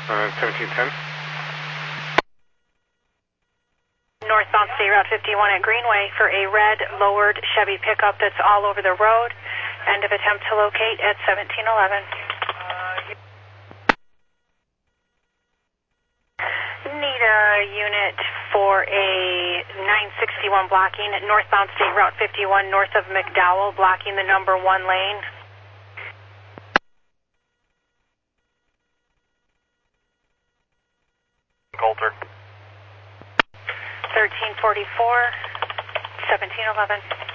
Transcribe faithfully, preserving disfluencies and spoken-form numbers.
Uh, seventeen ten. Northbound State Route fifty-one at Greenway for a red lowered Chevy pickup that's all over the road. End of attempt to locate at seventeen eleven. Need a unit for a nine sixty-one blocking at northbound State Route fifty-one north of McDowell, blocking the number one lane. Coulter. thirteen forty-four, seventeen eleven.